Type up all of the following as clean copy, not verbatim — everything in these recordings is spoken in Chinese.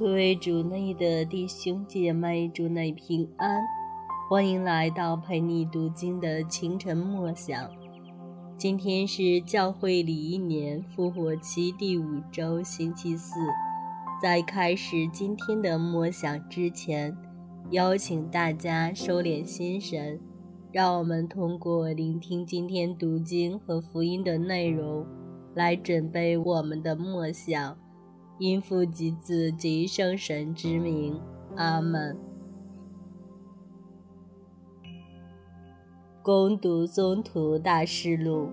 各位主内的弟兄姐妹，主内平安，欢迎来到陪你读经的清晨默想。今天是教会里1年复活期第5周星期四。在开始今天的默想之前，邀请大家收敛心神，让我们通过聆听今天读经和福音的内容，来准备我们的默想。因父及子及圣神之名，阿们。恭读宗徒大事录。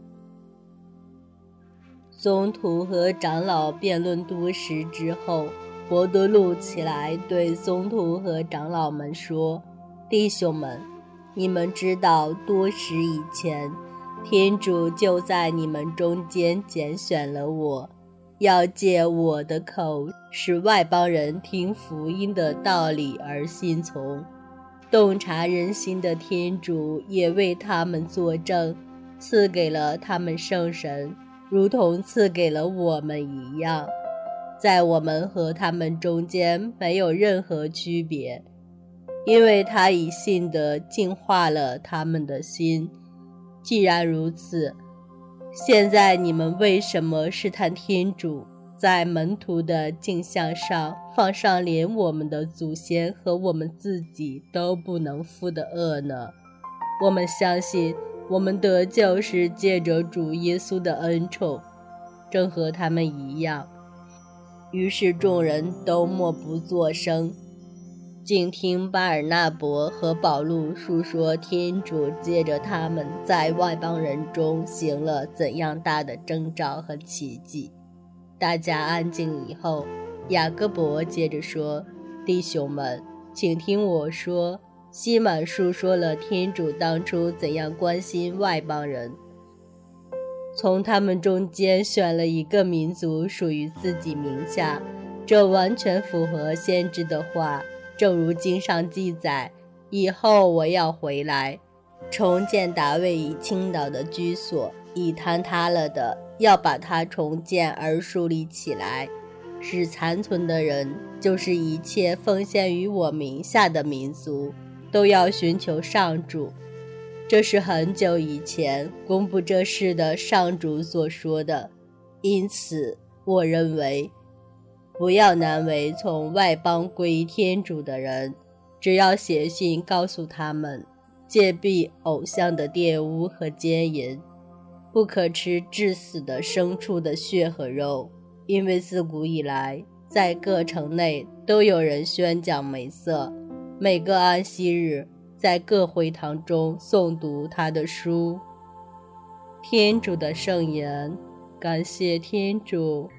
宗徒和长老辩论多时之后，伯多禄起来对宗徒和长老们说：弟兄们，你们知道多时以前，天主就在你们中间拣选了我，要借我的口使外邦人听福音的道理而信从。洞察人心的天主也为他们作证，赐给了他们圣神，如同赐给了我们一样。在我们和他们中间没有任何区别，因为他以信德净化了他们的心。既然如此，现在你们为什么试探天主，在门徒的镜像上放上连我们的祖先和我们自己都不能负的恶呢？我们相信我们得救是借着主耶稣的恩宠，正和他们一样。于是众人都默不作声，静听巴尔纳伯和保禄述说天主借着他们在外邦人中行了怎样大的征兆和奇迹。大家安静以后，雅各伯接着说：弟兄们，请听我说，西满述说了天主当初怎样关心外邦人，从他们中间选了一个民族属于自己名下，这完全符合先知的话，正如经上记载，以后我要回来，重建大卫已倾倒的居所，已坍塌了的要把它重建而树立起来，使残存的人，就是一切奉献于我名下的民族，都要寻求上主。这是很久以前公布这事的上主所说的。因此我认为，不要难为从外邦归天主的人，只要写信告诉他们，戒避偶像的玷污和奸淫，不可吃致死的牲畜的血和肉，因为自古以来，在各城内都有人宣讲梅瑟，每个安息日在各会堂中诵读他的书。天主的圣言，感谢天主。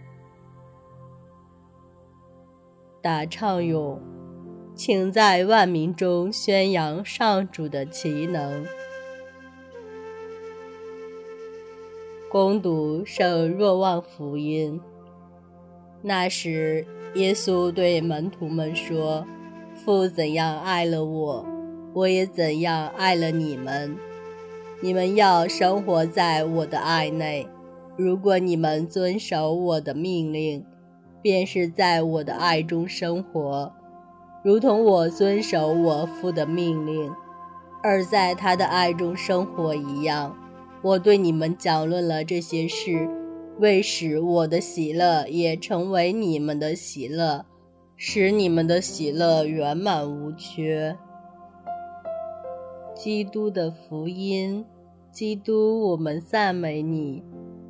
答唱咏，请在万民中宣扬上主的奇能。恭读圣若望福音。那时，耶稣对门徒们说：父怎样爱了我，我也怎样爱了你们。你们要生活在我的爱内，如果你们遵守我的命令，便是在我的爱中生活，如同我遵守我父的命令，而在他的爱中生活一样。我对你们讲论了这些事，为使我的喜乐也成为你们的喜乐，使你们的喜乐圆满无缺。基督的福音。基督，我们赞美你。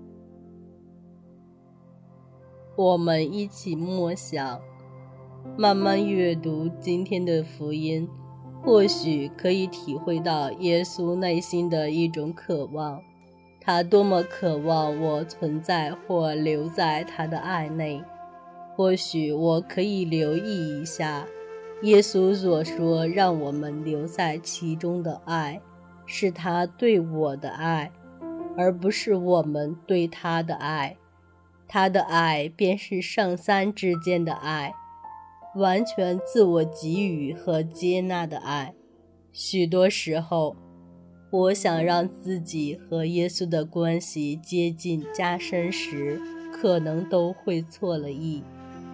我们一起默想，慢慢阅读今天的福音，或许可以体会到耶稣内心的一种渴望。他多么渴望我存在或留在他的爱内。或许我可以留意一下，耶稣所说让我们留在其中的爱，是他对我的爱，而不是我们对他的爱。他的爱便是圣三之间的爱，完全自我给予和接纳的爱。许多时候，我想让自己和耶稣的关系接近加深时，可能都会错了意。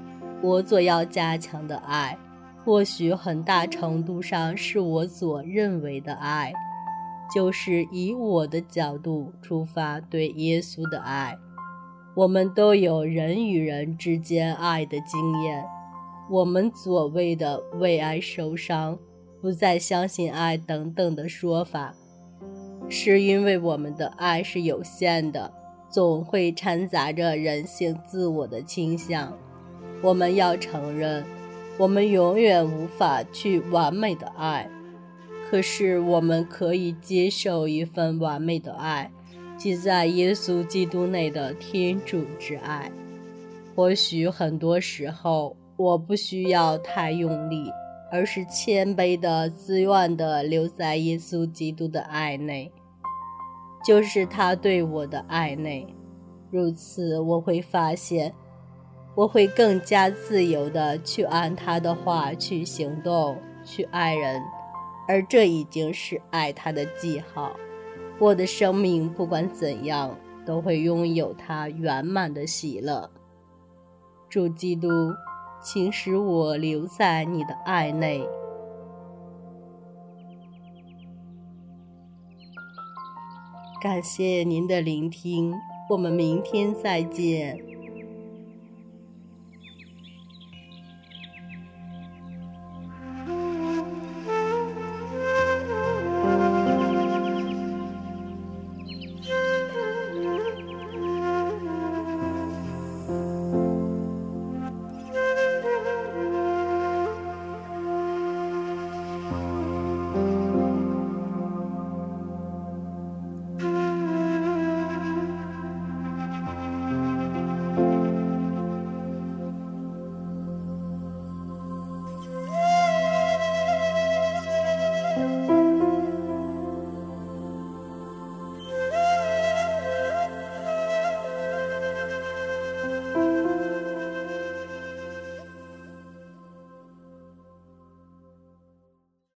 我所要加强的爱，或许很大程度上是我所认为的爱，就是以我的角度出发对耶稣的爱。我们都有人与人之间爱的经验，我们所谓的为爱受伤，不再相信爱等等的说法，是因为我们的爱是有限的，总会掺杂着人性自我的倾向。我们要承认，我们永远无法去完美的爱，可是我们可以接受一份完美的爱，即在耶稣基督内的天主之爱。或许很多时候我不需要太用力，而是谦卑的自愿地留在耶稣基督的爱内，就是他对我的爱内。如此我会发现，我会更加自由地去按他的话去行动，去爱人，而这已经是爱他的记号。我的生命不管怎样都会拥有他圆满的喜乐。主基督，请使我留在你的爱内。感谢您的聆听，我们明天再见。